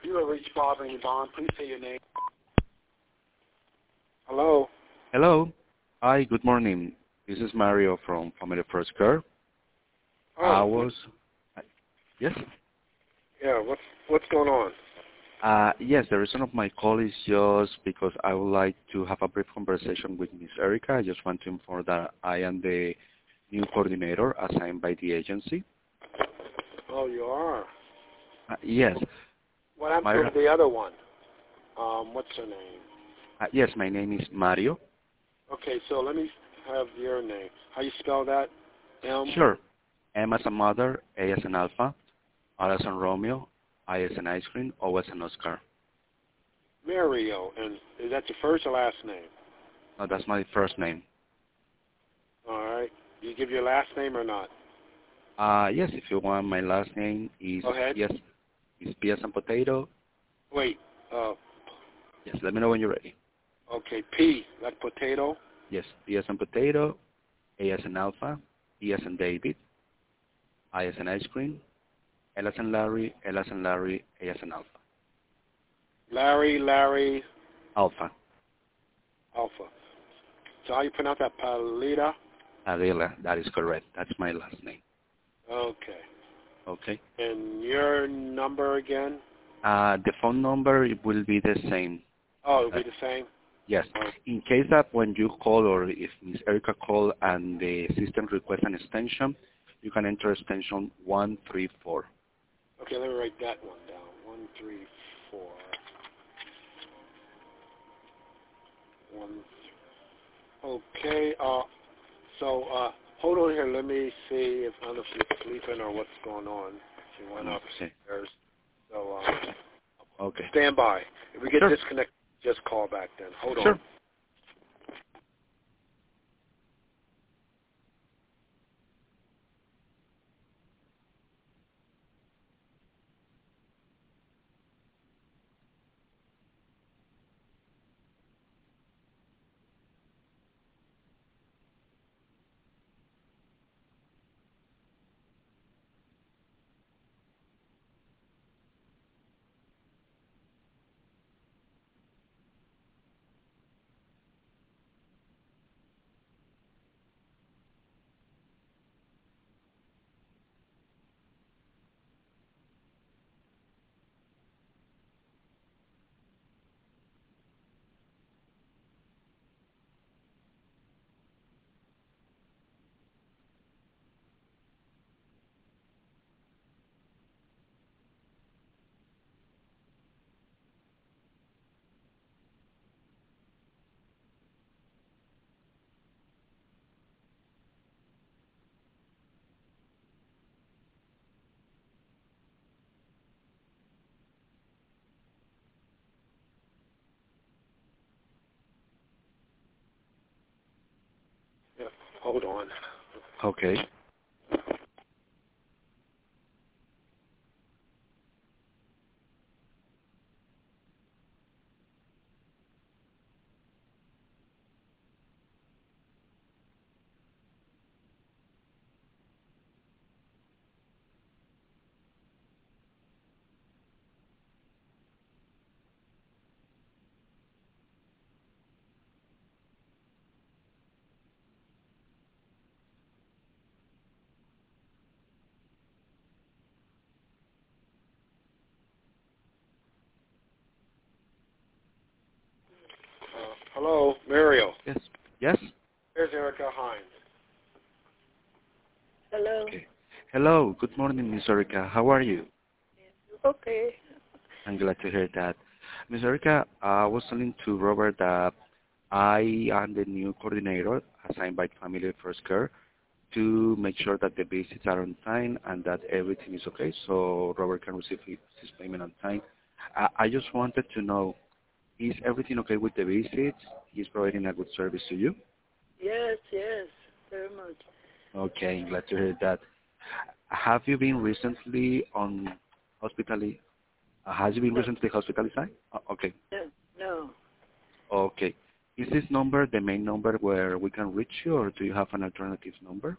You have reached Bob and Yvonne. Please say your name. Hello. Hello. Hi, good morning. This is Mario from Family First Care. Oh, Yes? yeah. What's going on? Yes, the reason of my call is just because I would like to have a brief conversation with Ms. Erica. I just want to inform that I am the new coordinator assigned by the agency. Oh, you are. Yes. What happened to the other one? What's her name? Yes, my name is Mario. Okay, so let me have your name. How you spell that? M. Sure. M as a mother, A as an alpha, R as in Romeo, I as an ice cream, O as an Oscar. Mario. And is that your first or last name? No, that's my first name. All right. Do you give your last name or not? Yes, if you want, my last name is Go ahead. Yes, is P as in potato. Wait. Yes, let me know when you're ready. Okay. P, like potato. Yes, P as in potato, A as in alpha, D as in David, I as in ice cream, L as in Larry, L as in Larry, A as in alpha. Larry. Alpha. Alpha. So how you pronounce that? Palita? Avila, that is correct. That's my last name. Okay. Okay. And your number again? The phone number it will be the same. Oh, it'll be the same? Yes. Oh. In case that when you call or if Ms. Erica call and the system requests an extension, you can enter extension 134. Okay, let me write that one down. 134. Okay. So hold on here. Let me see if I don't know if she's sleeping or what's going on. She went upstairs. So Okay. stand by. If we get Sure. disconnected, just call back then. Hold Sure. on. Yeah, hold on. Okay. Hello, Mario. Yes. Yes. Here's Erica Hines. Hello. Okay. Hello. Good morning, Ms. Erica. How are you? Okay. I'm glad to hear that. Ms. Erica, I was telling to Robert that I am the new coordinator assigned by Family First Care to make sure that the visits are on time and that everything is okay so Robert can receive his payment on time. I just wanted to know, is everything okay with the visits? He's providing a good service to you? Yes, very much. Okay, glad to hear that. Have you been recently on hospitally? Has you been No, recently hospitalized? Okay. no. Okay. Is this number the main number where we can reach you, or do you have an alternative number?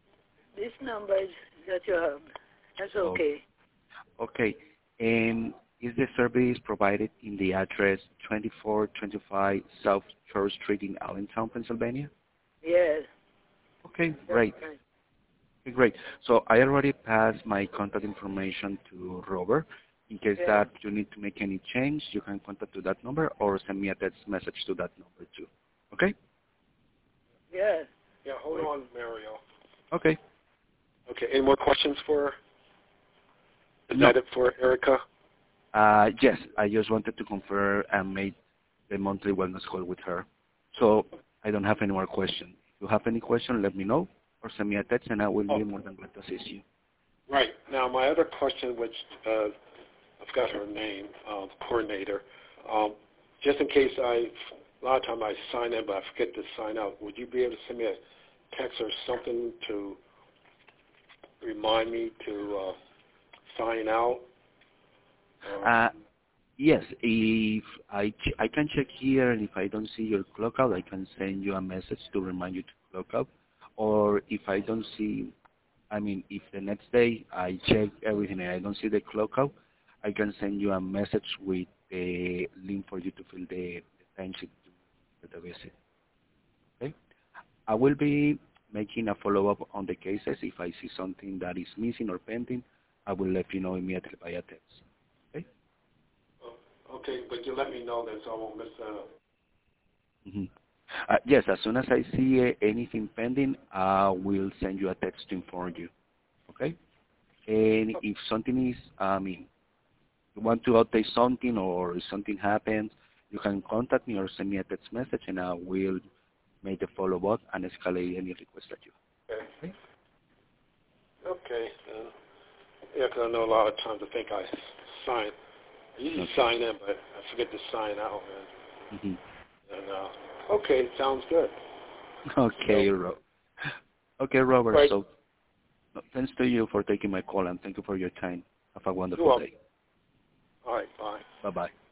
This number is that you have. That's okay. Okay. And Is the service provided in the address 2425 South Church Street in Allentown, Pennsylvania? Yes. Okay, That's great. right. Okay, great. So I already passed my contact information to Robert. In case Yeah. that you need to make any change, you can contact to that number or send me a text message to that number too. Okay? Yes. Yeah, hold on, Mario. Okay. Okay, any more questions for? Is No. that it for Erica? Yes, I just wanted to confirm and make the monthly wellness call with her. So I don't have any more questions. If you have any question, let me know or send me a text and I will be more than glad to assist you. Right. Now, my other question, which I forgot her name, coordinator, just in case a lot of time I sign in, but I forget to sign out, would you be able to send me a text or something to remind me to sign out? Yes, if I can check here, and if I don't see your clock out, I can send you a message to remind you to clock out. Or if I don't see, if the next day I check everything and I don't see the clock out, I can send you a message with the link for you to fill the timesheet for the visit. Okay? I will be making a follow-up on the cases. If I see something that is missing or pending, I will let you know immediately via text. Okay? Okay, but you let me know then so I won't miss out. Mm-hmm. Yes, as soon as I see anything pending, I will send you a text to inform you. Okay? And if something is, you want to update something or if something happens, you can contact me or send me a text message and I will make the follow-up and escalate any request that you have. Okay. Okay. Yeah, because I know a lot of times I think I usually sign in, but I forget to sign out. Mm-hmm. And okay, sounds good. Okay, Okay, Robert. Right. So thanks to you for taking my call and thank you for your time. Have a wonderful You're welcome. day. All right, bye. Bye-bye.